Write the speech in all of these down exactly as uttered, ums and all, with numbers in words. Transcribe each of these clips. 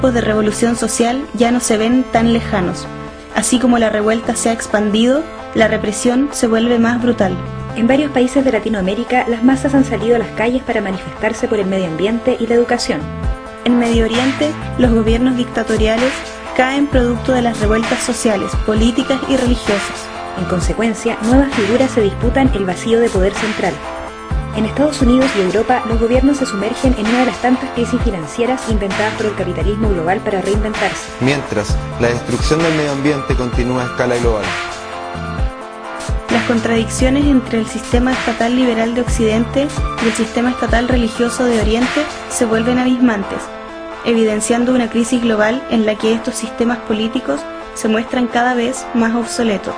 de revolución social ya no se ven tan lejanos. Así como la revuelta se ha expandido, la represión se vuelve más brutal. En varios países de Latinoamérica, las masas han salido a las calles para manifestarse por el medio ambiente y la educación. En Medio Oriente, los gobiernos dictatoriales caen producto de las revueltas sociales, políticas y religiosas. En consecuencia, nuevas figuras se disputan el vacío de poder central. En Estados Unidos y Europa, los gobiernos se sumergen en una de las tantas crisis financieras inventadas por el capitalismo global para reinventarse. Mientras, la destrucción del medio ambiente continúa a escala global. Las contradicciones entre el sistema estatal liberal de Occidente y el sistema estatal religioso de Oriente se vuelven abismantes, evidenciando una crisis global en la que estos sistemas políticos se muestran cada vez más obsoletos.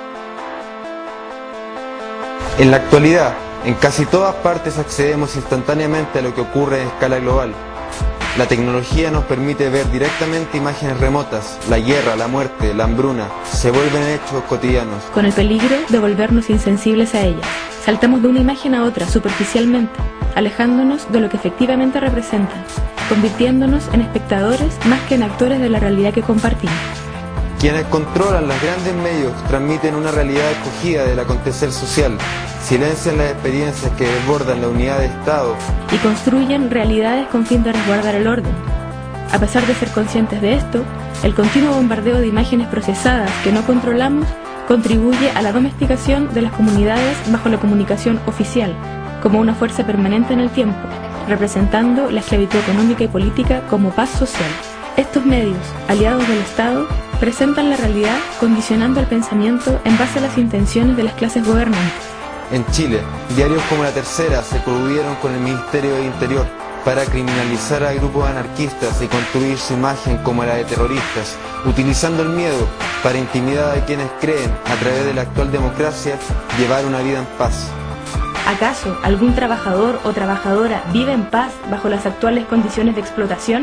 En la actualidad, en casi todas partes accedemos instantáneamente a lo que ocurre en escala global. La tecnología nos permite ver directamente imágenes remotas. La guerra, la muerte, la hambruna se vuelven hechos cotidianos. Con el peligro de volvernos insensibles a ellas. Saltamos de una imagen a otra superficialmente, alejándonos de lo que efectivamente representan, convirtiéndonos en espectadores más que en actores de la realidad que compartimos. Quienes controlan los grandes medios transmiten una realidad escogida del acontecer social, silencian las experiencias que desbordan la unidad de Estado y construyen realidades con fin de resguardar el orden. A pesar de ser conscientes de esto, el continuo bombardeo de imágenes procesadas que no controlamos contribuye a la domesticación de las comunidades bajo la comunicación oficial, como una fuerza permanente en el tiempo, representando la esclavitud económica y política como paz social. Estos medios, aliados del Estado, presentan la realidad condicionando el pensamiento en base a las intenciones de las clases gobernantes. En Chile, diarios como La Tercera se coludieron con el Ministerio de Interior para criminalizar a grupos anarquistas y construir su imagen como la de terroristas, utilizando el miedo para intimidar a quienes creen, a través de la actual democracia, llevar una vida en paz. ¿Acaso algún trabajador o trabajadora vive en paz bajo las actuales condiciones de explotación?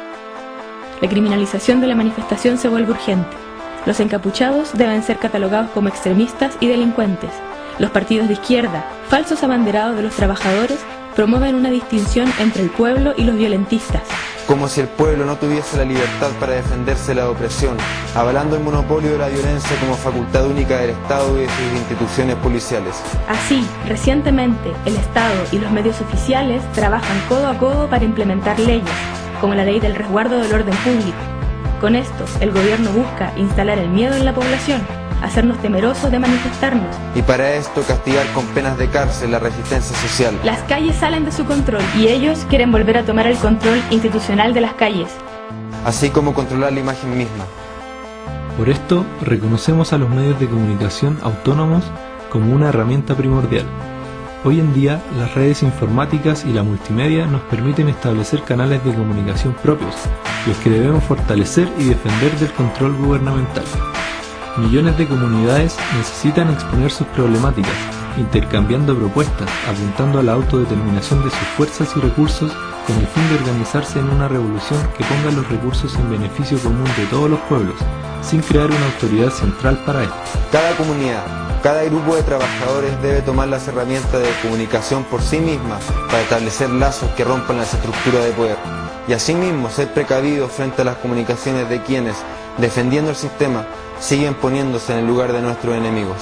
La criminalización de la manifestación se vuelve urgente. Los encapuchados deben ser catalogados como extremistas y delincuentes. Los partidos de izquierda, falsos abanderados de los trabajadores, promueven una distinción entre el pueblo y los violentistas. Como si el pueblo no tuviese la libertad para defenderse de la opresión, avalando el monopolio de la violencia como facultad única del Estado y de sus instituciones policiales. Así, recientemente, el Estado y los medios oficiales trabajan codo a codo para implementar leyes, como la ley del resguardo del orden público. Con esto, el gobierno busca instalar el miedo en la población, hacernos temerosos de manifestarnos. Y para esto castigar con penas de cárcel la resistencia social. Las calles salen de su control y ellos quieren volver a tomar el control institucional de las calles. Así como controlar la imagen misma. Por esto, reconocemos a los medios de comunicación autónomos como una herramienta primordial. Hoy en día, las redes informáticas y la multimedia nos permiten establecer canales de comunicación propios, los que debemos fortalecer y defender del control gubernamental. Millones de comunidades necesitan exponer sus problemáticas, intercambiando propuestas, apuntando a la autodeterminación de sus fuerzas y recursos con el fin de organizarse en una revolución que ponga los recursos en beneficio común de todos los pueblos, sin crear una autoridad central para esto. Cada comunidad, cada grupo de trabajadores debe tomar las herramientas de comunicación por sí misma para establecer lazos que rompan las estructuras de poder, y asimismo ser precavidos frente a las comunicaciones de quienes, defendiendo el sistema, siguen poniéndose en el lugar de nuestros enemigos.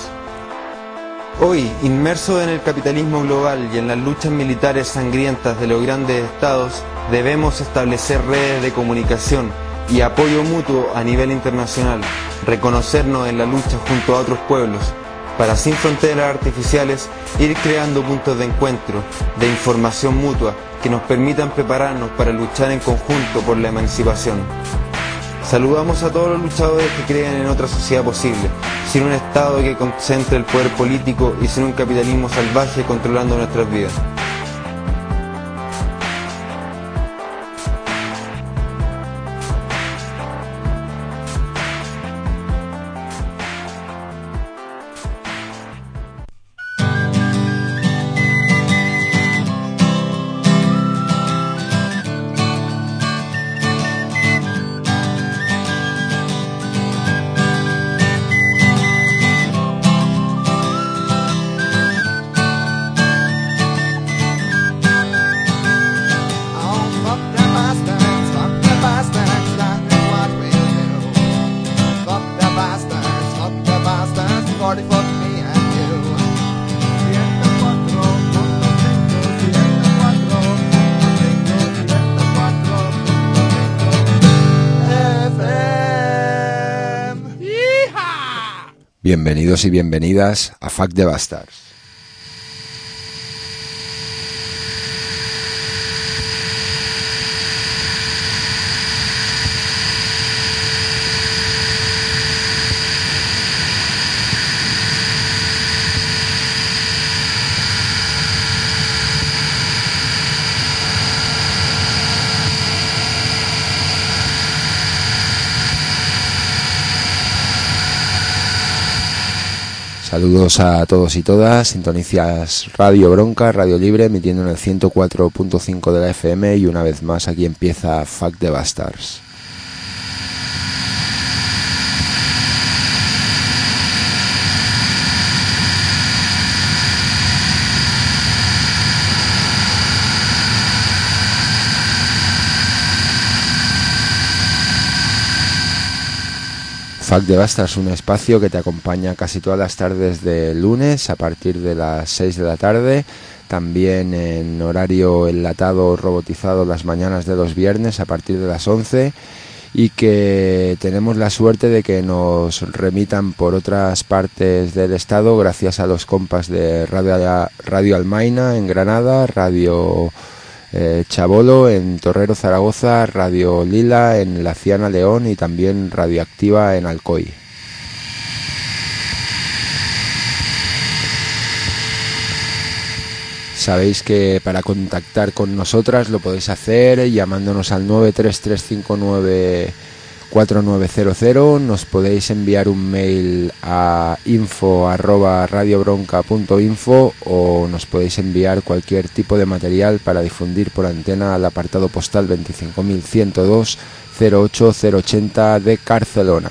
Hoy, inmersos en el capitalismo global y en las luchas militares sangrientas de los grandes estados, debemos establecer redes de comunicación y apoyo mutuo a nivel internacional, reconocernos en la lucha junto a otros pueblos, para sin fronteras artificiales ir creando puntos de encuentro, de información mutua, que nos permitan prepararnos para luchar en conjunto por la emancipación. Saludamos a todos los luchadores que creen en otra sociedad posible, sin un Estado que concentre el poder político y sin un capitalismo salvaje controlando nuestras vidas. Bienvenidos y bienvenidas a Fuck the Bastards. Saludos a todos y todas, sintonizas Radio Bronca, Radio Libre, emitiendo en el ciento cuatro punto cinco de la F M y una vez más aquí empieza Fuck the Bastards. Fuck the Bastards, un espacio que te acompaña casi todas las tardes de lunes a partir de las seis de la tarde, también en horario enlatado robotizado las mañanas de los viernes a partir de las once, y que tenemos la suerte de que nos remitan por otras partes del estado gracias a los compas de Radio, Radio Almaina en Granada, Radio Eh, Chabolo en Torrero Zaragoza, Radio Lila en La Ciana León y también Radioactiva en Alcoy. Sabéis que para contactar con nosotras lo podéis hacer llamándonos al nueve tres tres cinco nueve cuatro nueve cero cero, nos podéis enviar un mail a info arroba radiobronca punto info o nos podéis enviar cualquier tipo de material para difundir por antena al apartado postal veinticinco mil ciento dos cero ocho cero ochenta de Barcelona.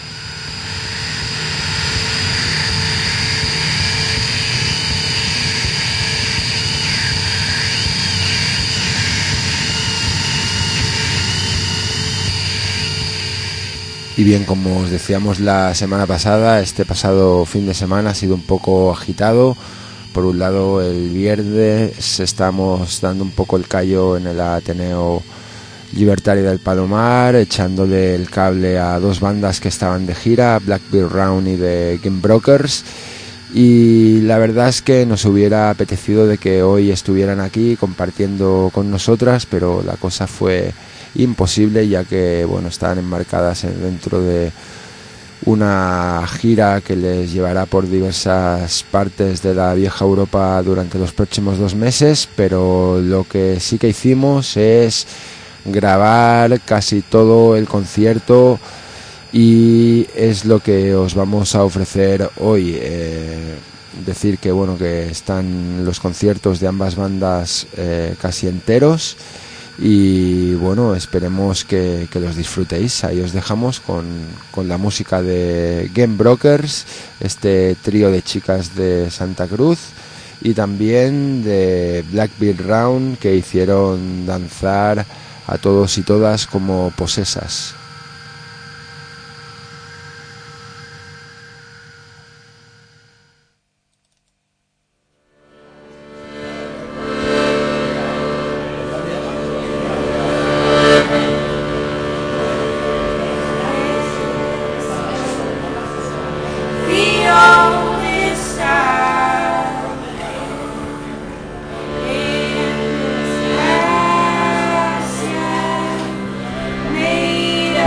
Y bien, como os decíamos la semana pasada, este pasado fin de semana ha sido un poco agitado. Por un lado, el viernes estamos dando un poco el callo en el Ateneo Libertario del Palomar, echándole el cable a dos bandas que estaban de gira, Blackbeard Round y The Game Brokers. Y la verdad es que nos hubiera apetecido de que hoy estuvieran aquí compartiendo con nosotras, pero la cosa fue imposible, ya que bueno, estaban enmarcadas en, dentro de una gira que les llevará por diversas partes de la vieja Europa durante los próximos dos meses, pero lo que sí que hicimos es grabar casi todo el concierto y es lo que os vamos a ofrecer hoy. Eh, decir que bueno, que están los conciertos de ambas bandas eh, casi enteros. Y bueno, esperemos que, que los disfrutéis. Ahí os dejamos con, con la música de Game Brokers, este trío de chicas de Santa Cruz, y también de Blackbeard Round, que hicieron danzar a todos y todas como posesas. Made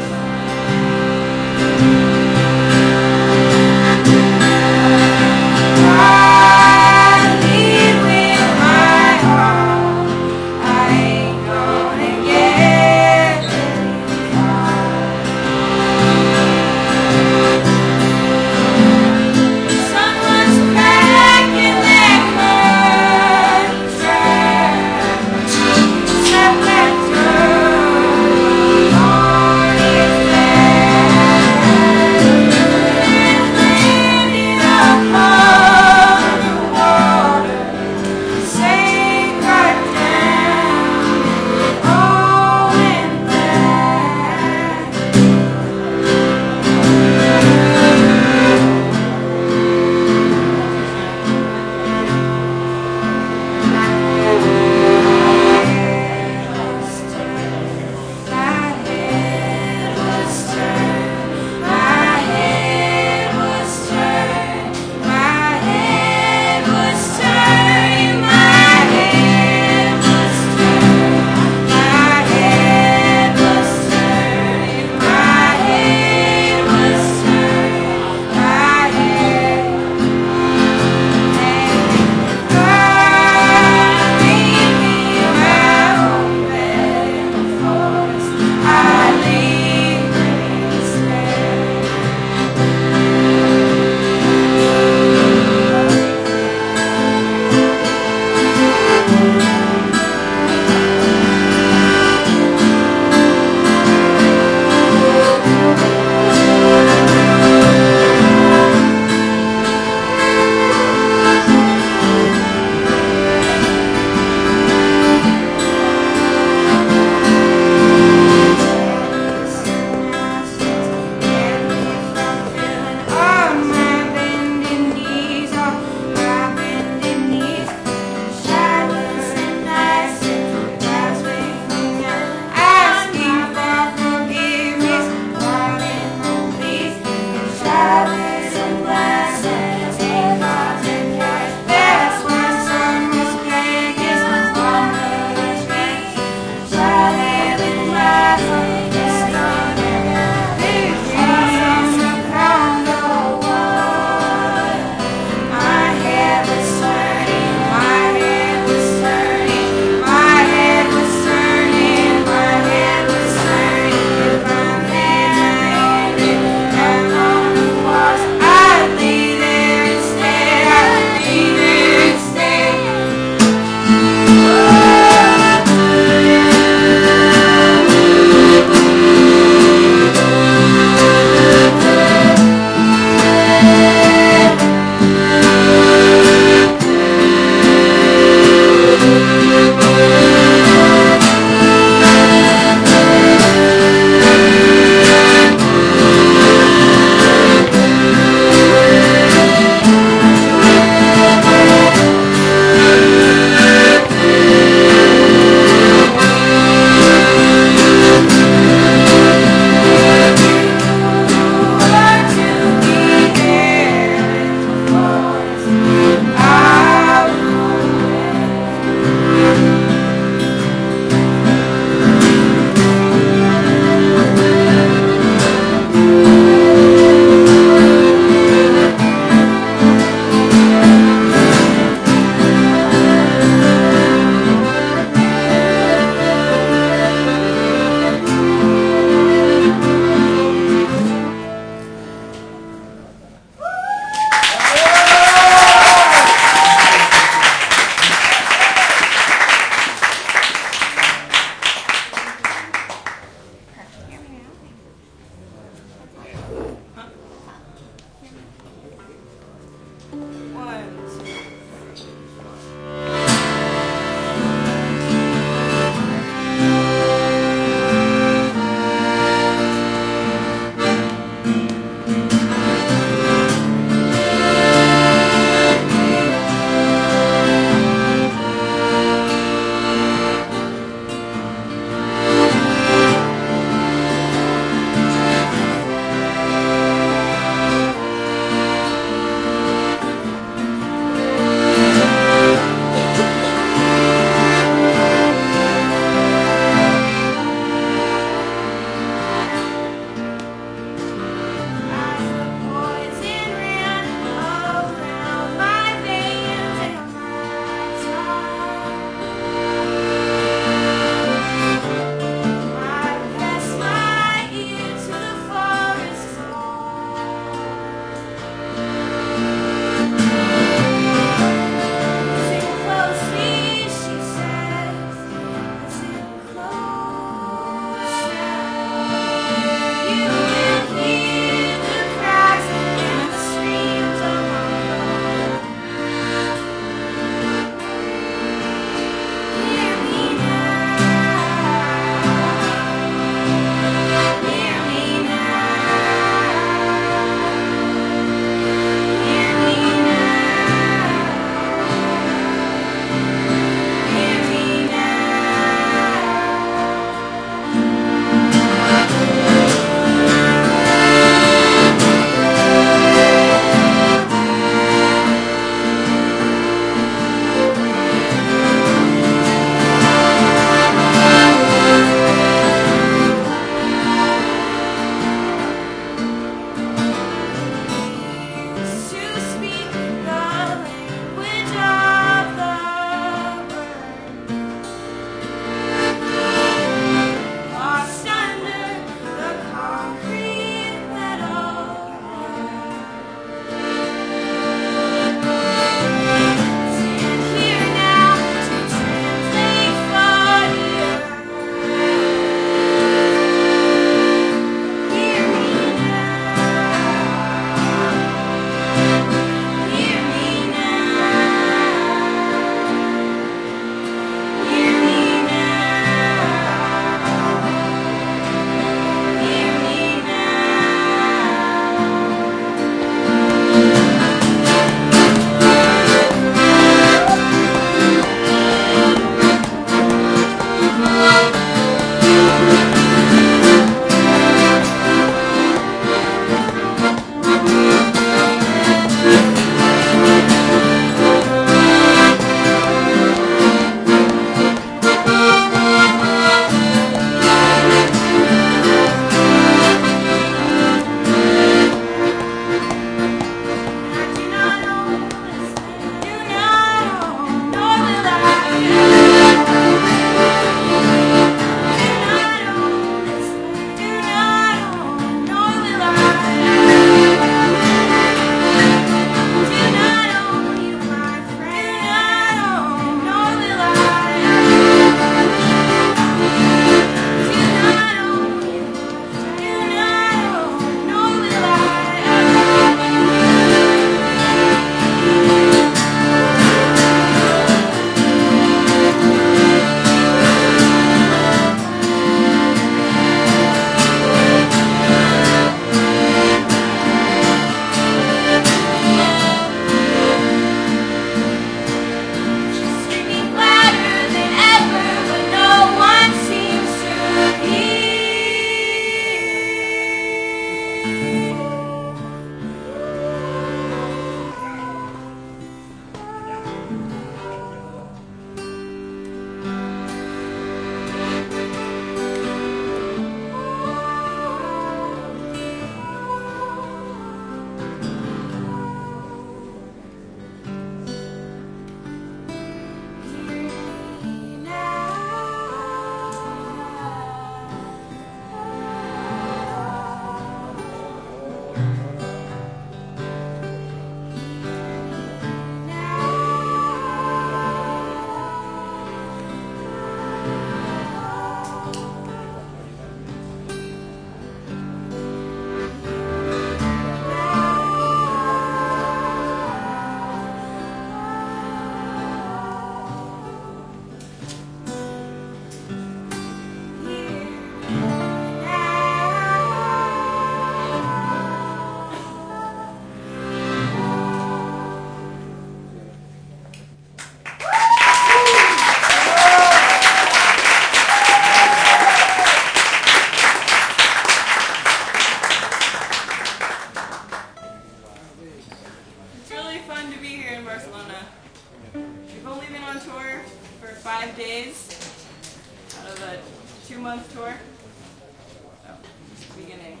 fun to be here in Barcelona. We've only been on tour for five days out of a two-month tour. So, just the beginning.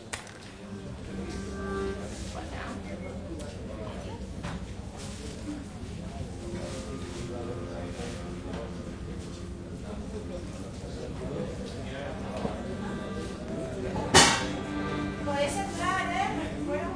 What now? Podéis entrar, ¿eh? Bueno,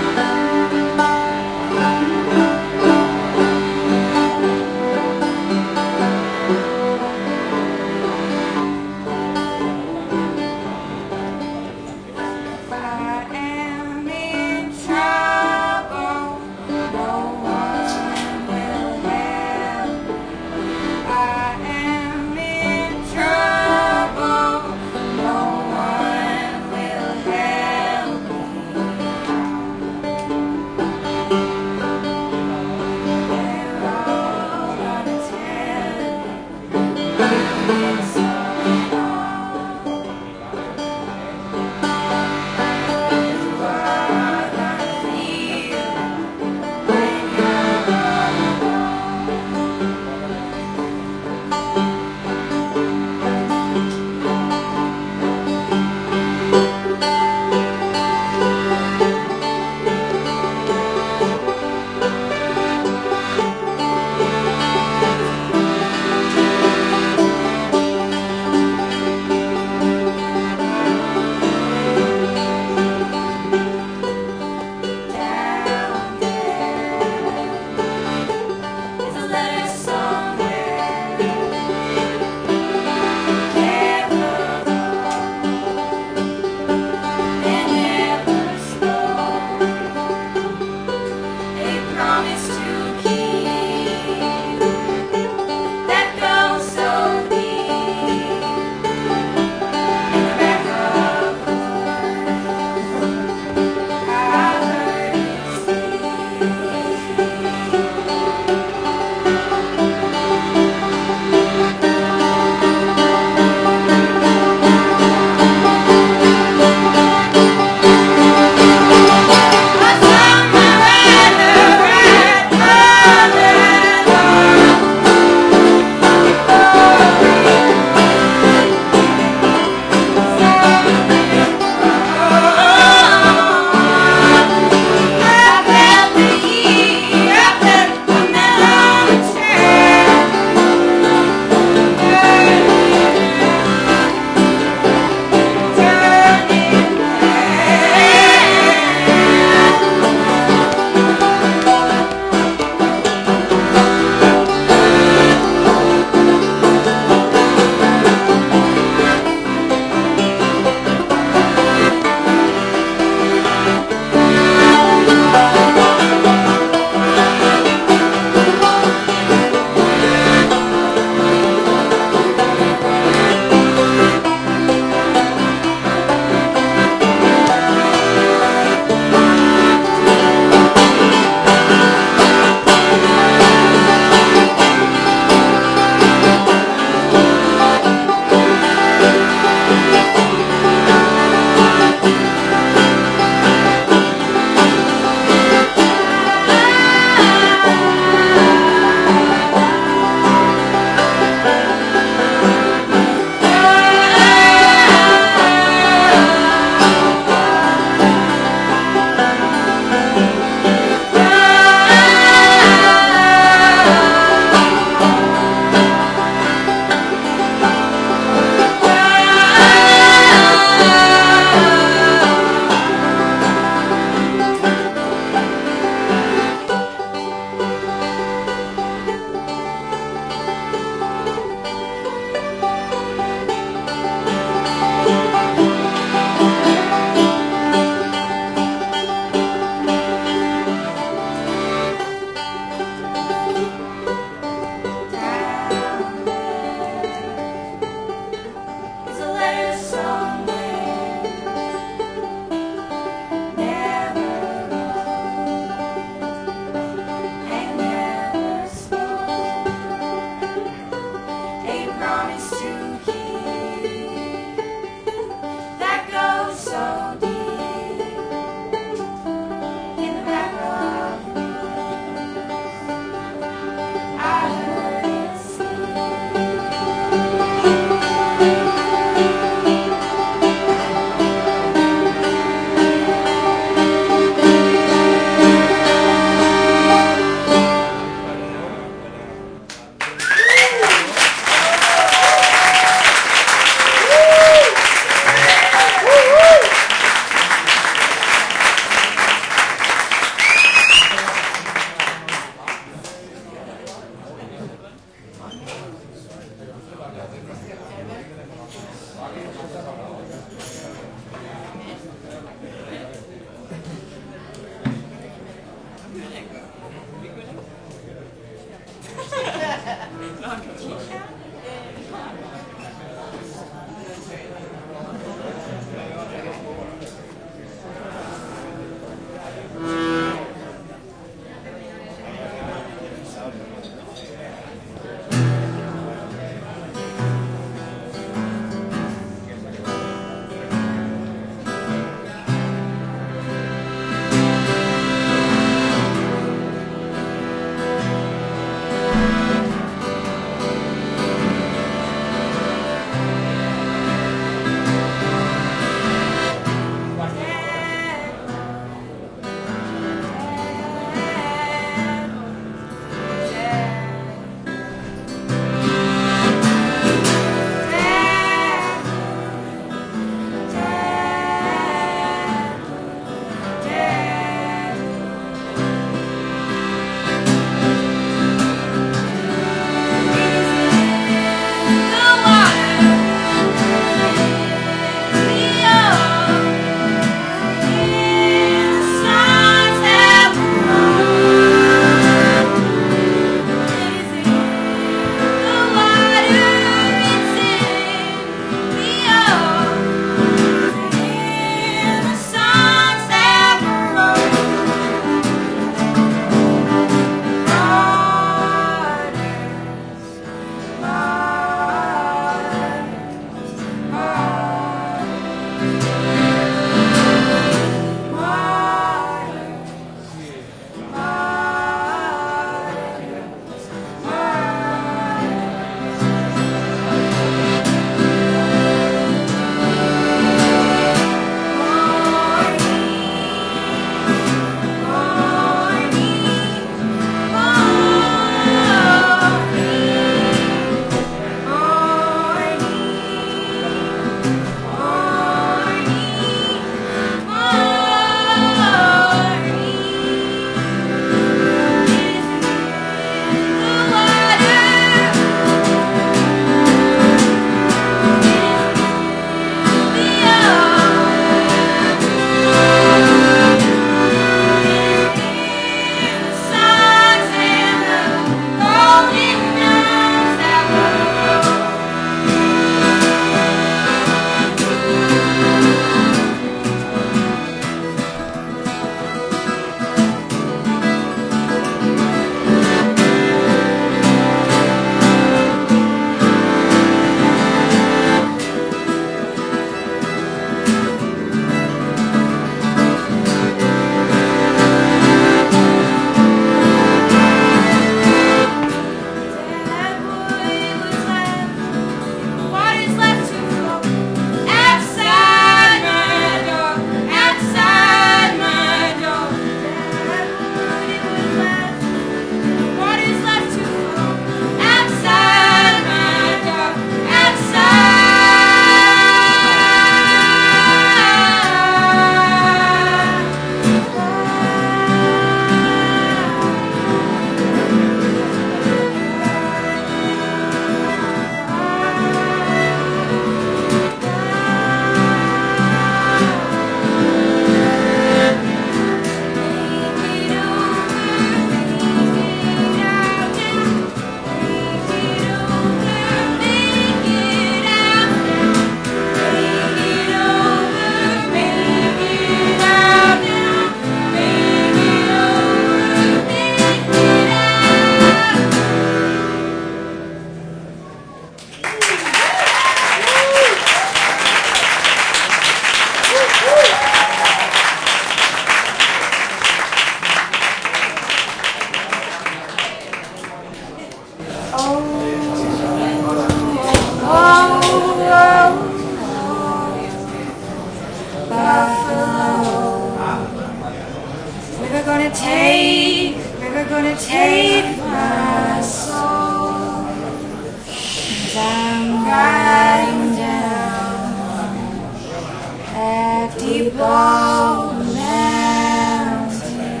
gonna take, we're gonna take my soul. As I'm riding down that deep old mountain,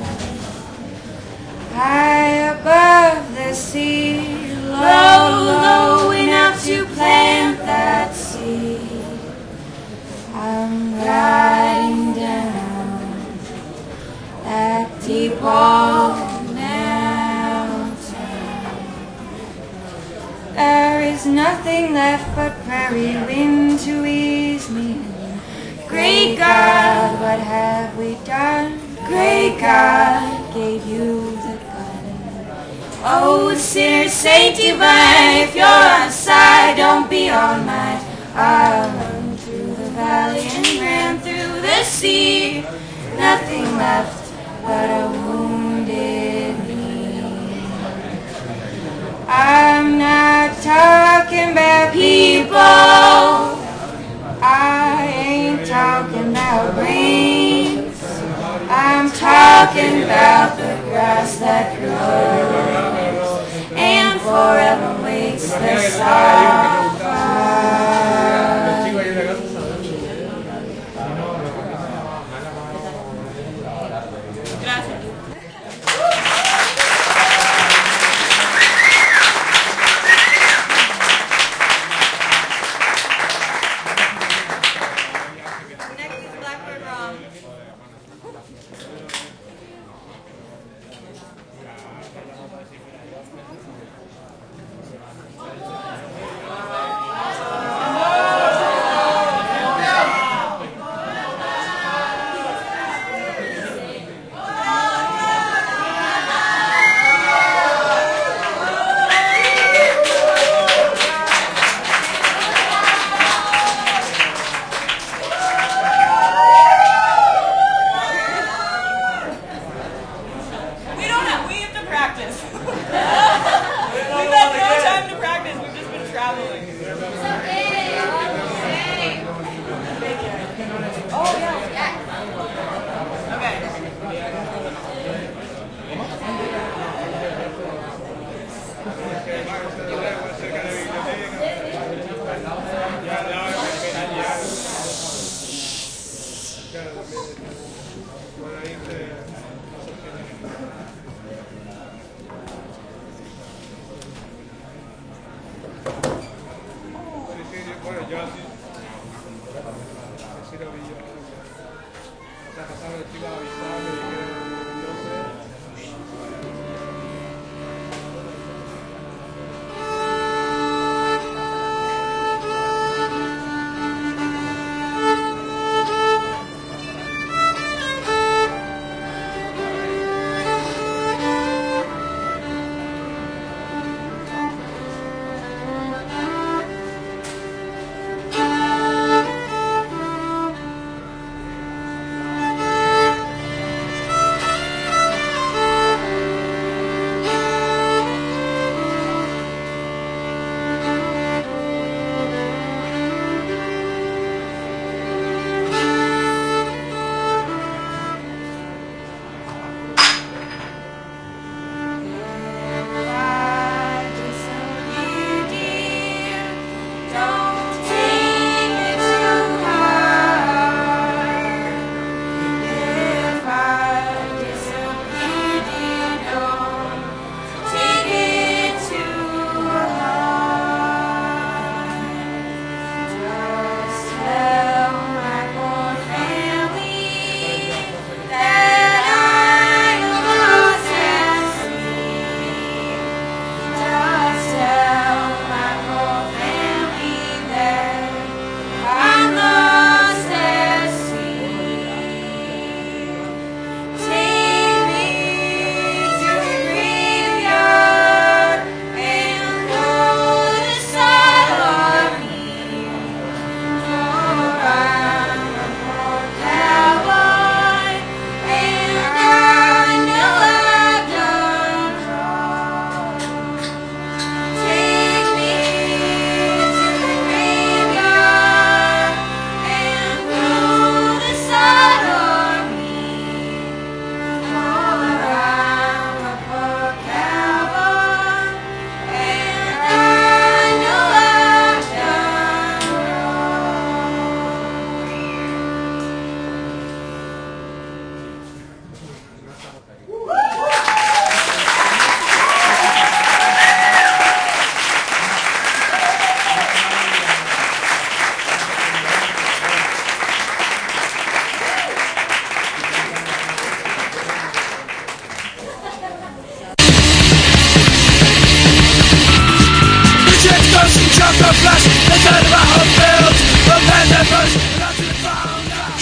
high above the sea, low, low enough to plant that seed. I'm riding down that deep old mountain. There is nothing left but prairie wind to ease me. Great God, what have we done? Great God gave you the gun. Oh, sinner, saint divine, if you're on side, don't be on mine. I'll run through the valley and ran through the sea. Nothing left but a wounded knee. I'm not talking about people, I ain't talking about greens. I'm talking about the grass that grows and forever waits the soft fire.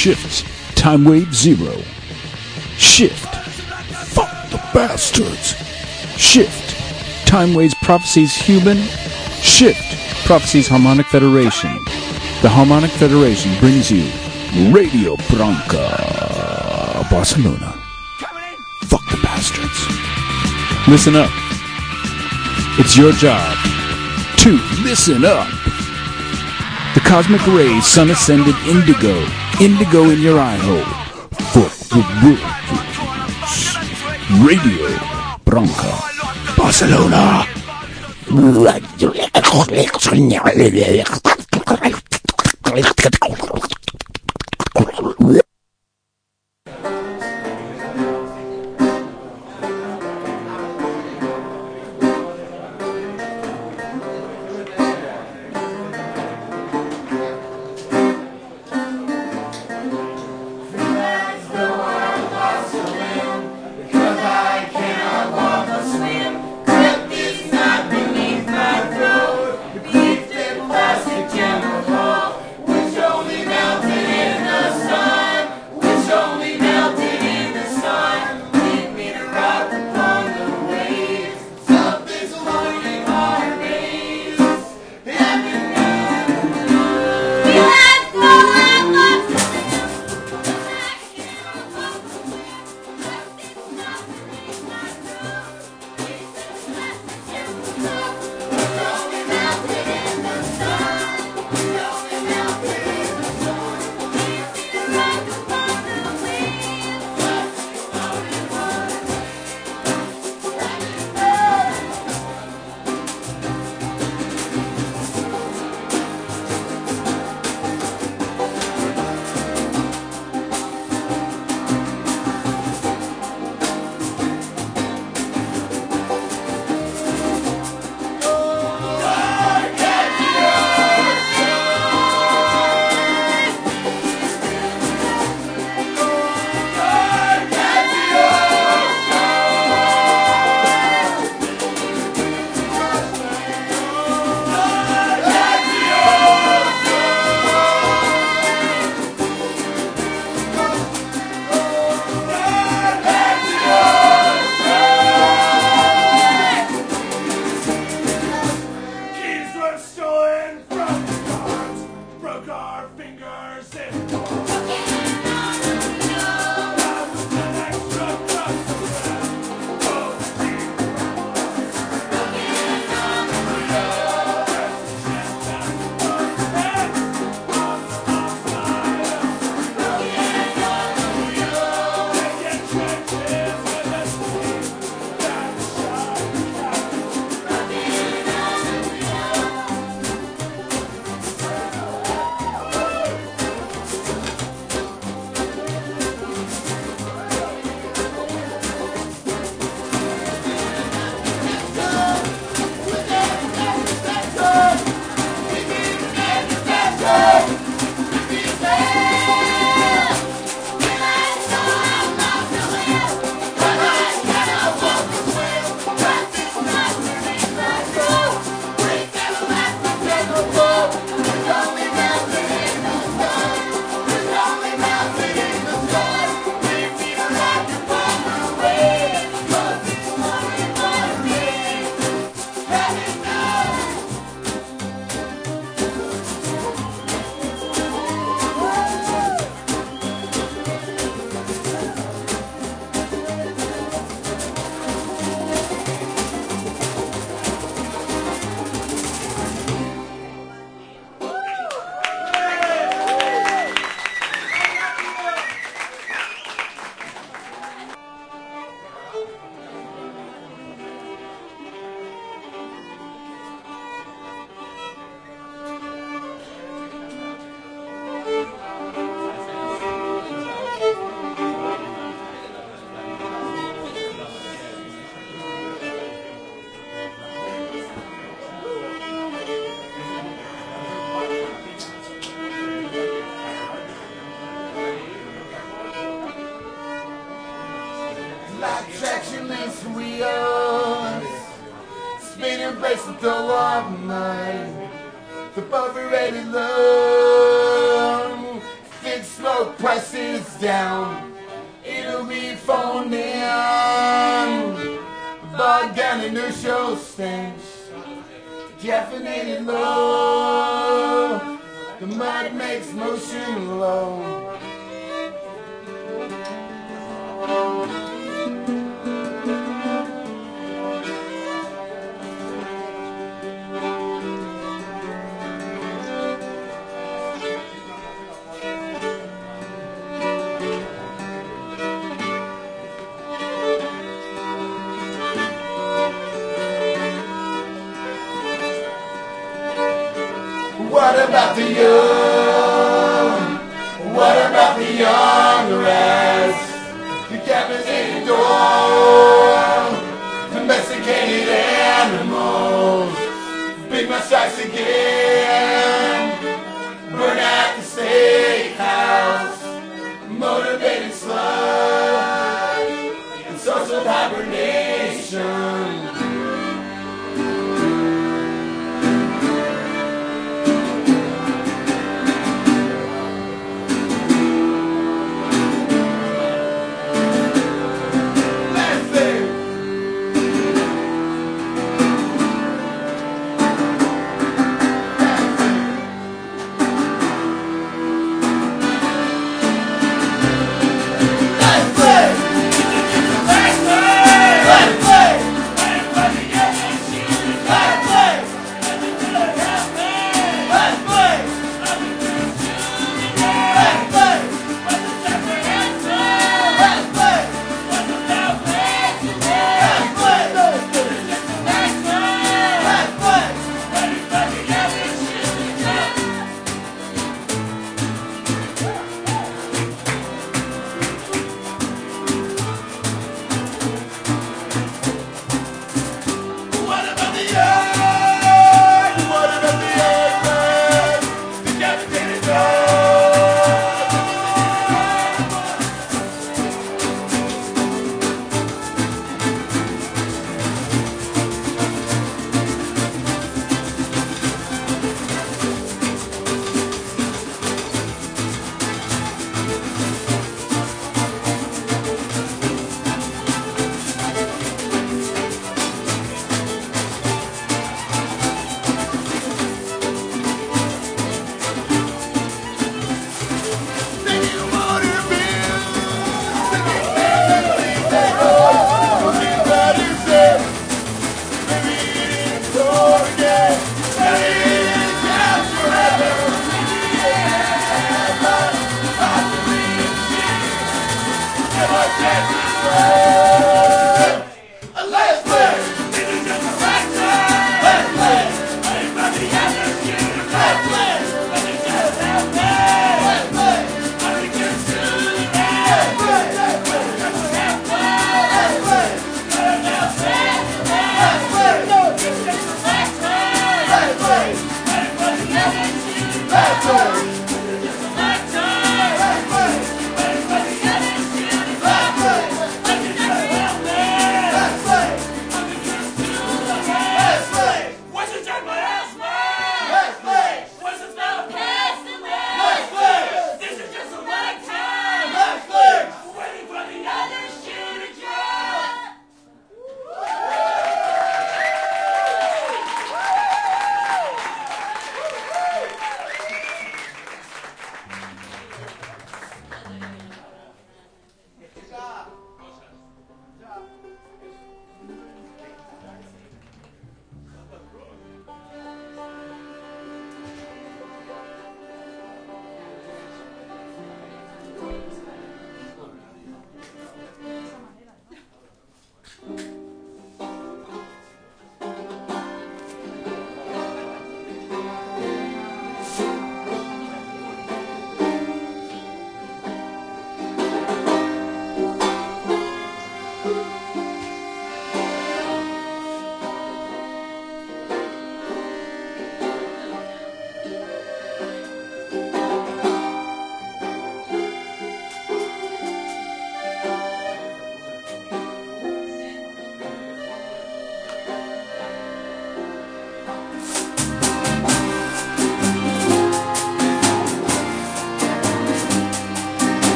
Shift's Time Wave Zero. Shift. Fuck the bastards. Shift. Time Wave's Prophecies Human. Shift. Prophecies Harmonic Federation. The Harmonic Federation brings you Radio Branca Barcelona. Fuck the bastards. Listen up. It's your job to listen up. The cosmic rays, sun ascended indigo, indigo in your eye hole. Fuck the world. Radio Branca Barcelona. embrace the dull of night. The perforated love, fixed smoke presses down. It'll be phoned in. Bog down a new show stench. Caffeinated low. The mud makes motion low. What about the young? What about the young rats? Decapitated dog, domesticated animals. Big Mouth strikes again. Burn out the steakhouse. Motivated slugs and social hibernation.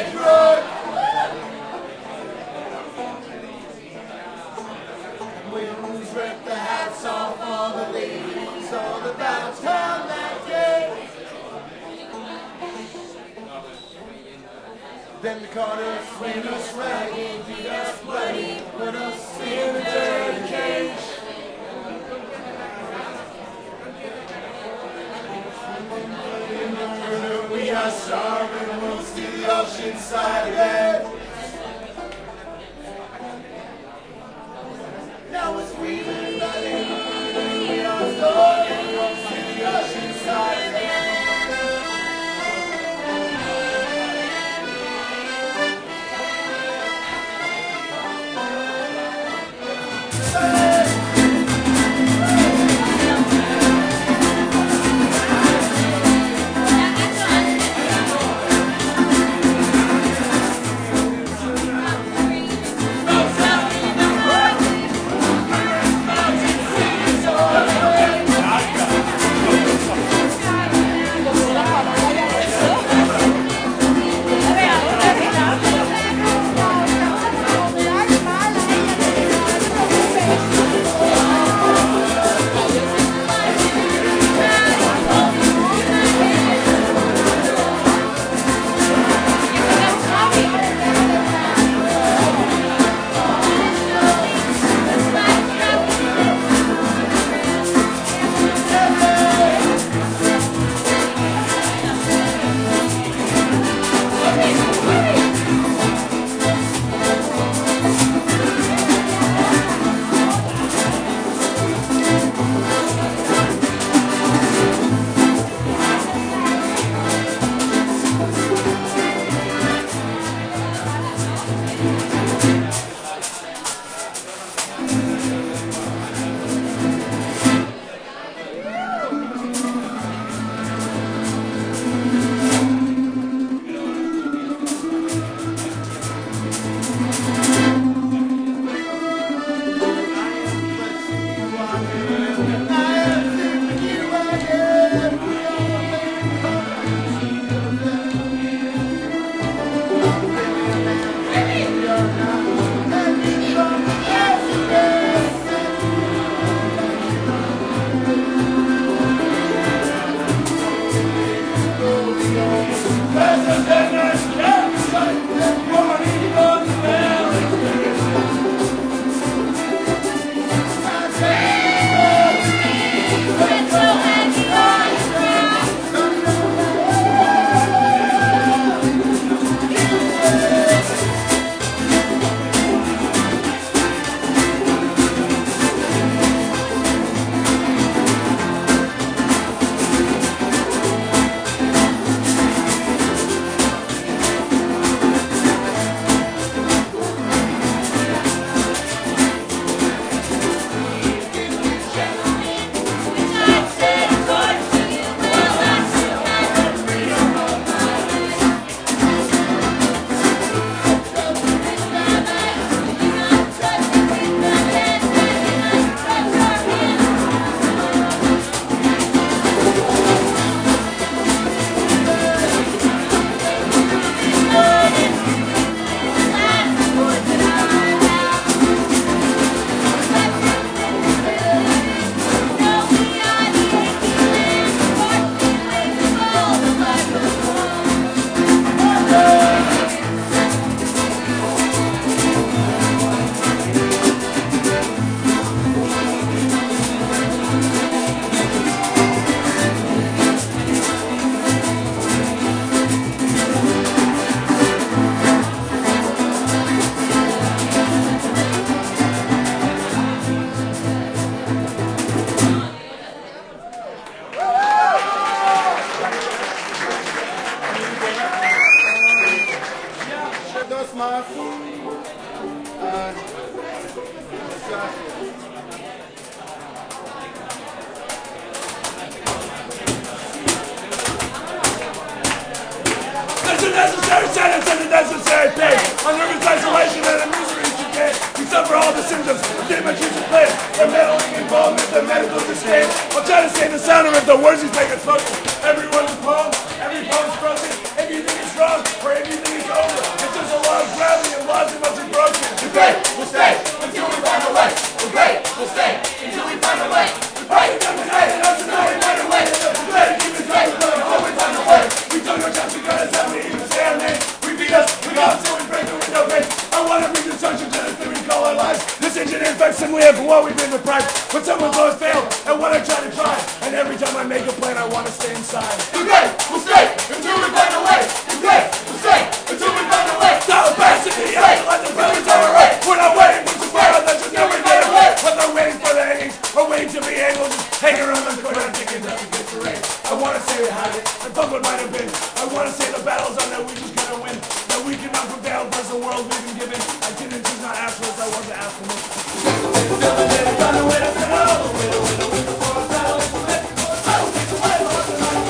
Edward. Winds ripped the hats off all the ladies all about town that day. Then the Carters slammed us ragged, beat us bloody, put us in a dirty cage. We are starving, we'll see the ocean side again. Now we're screaming, running, we are starving, we'll see the ocean side again. necessary sentence and a necessary pain. On nervous isolation and a misery to gain. You suffer all the symptoms of demonstration pain. The meddling involvement, the medical disdain. I'll try to say the sound of it, the words he's making spoken. Everyone's a poem, every poem's broken. If you think it's wrong, or if you think it's over, listen, we have what we've been deprived. But someone's always failed at what I try to try. And every time I make a plan, I want to stay inside. Today, we'll stay until we find a way. Today, we'll stay until we find a way. Stop passivity, I let the feelings are right. We're not waiting for tomorrow, that's just never get away. We're not waiting for the hangings, or waiting to be angled. Just hang around the corner and thinking that we get the rain. I want to say we had it, and fuck what might have been. I want to say the battles are that we just gotta win. That we cannot prevail versus the world we've been given. I didn't choose not ask for this, I want to ask for this. Find a way to settle, a way to win, a way to for a battle. Battle takes away, lost and I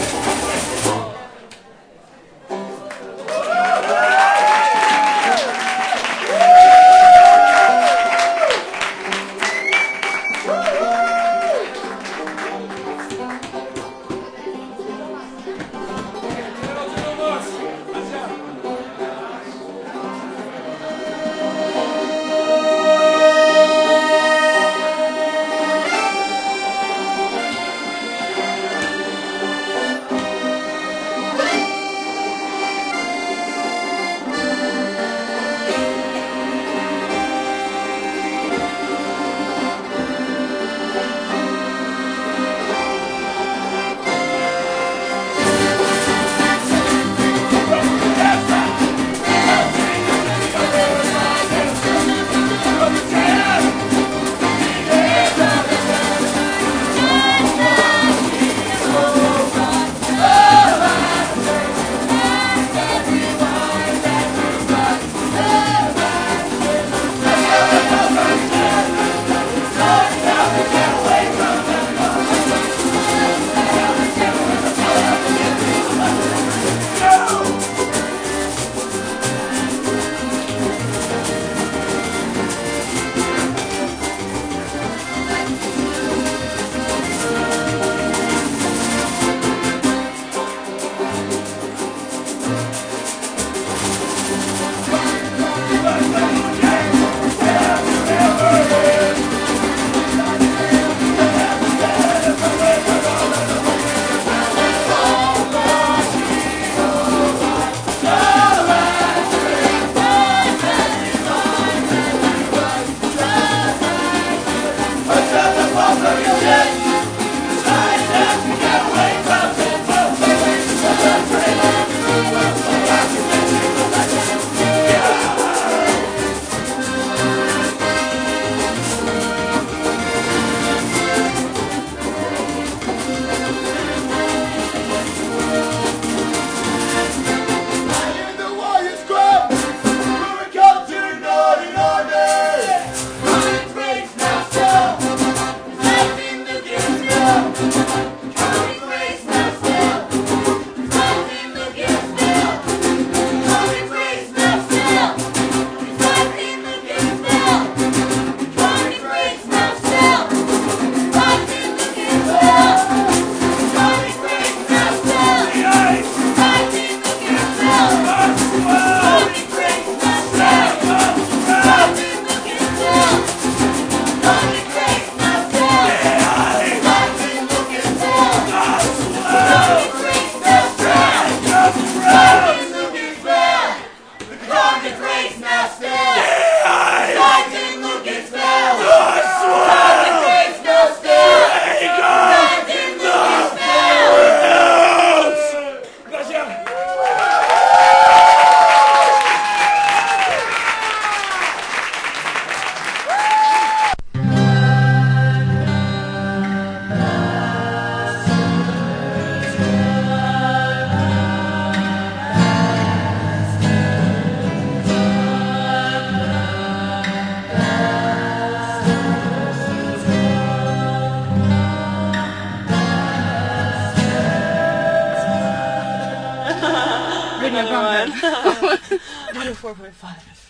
one oh four point five.